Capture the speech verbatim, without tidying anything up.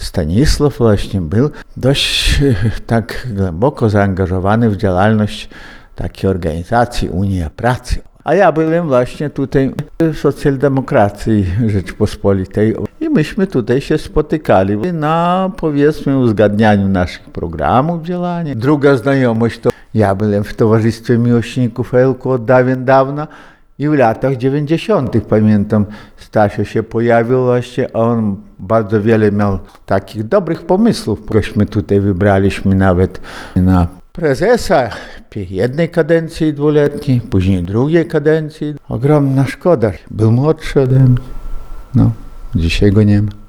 Stanisław właśnie był dość tak głęboko zaangażowany w działalność takiej organizacji Unia Pracy. A ja byłem właśnie tutaj w socjaldemokracji Rzeczpospolitej i myśmy tutaj się spotykali na, powiedzmy, uzgadnianiu naszych programów działania. Druga znajomość to ja byłem w Towarzystwie Miłośników Elku od dawien dawna i w latach dziewięćdziesiątych pamiętam, Stasio się pojawił właśnie, a on bardzo wiele miał takich dobrych pomysłów. Gośmy tutaj wybraliśmy nawet na prezesa jednej kadencji dwuletniej, później drugiej kadencji. Ogromna szkoda. Był młodszy ode mnie. No, dzisiaj go nie ma.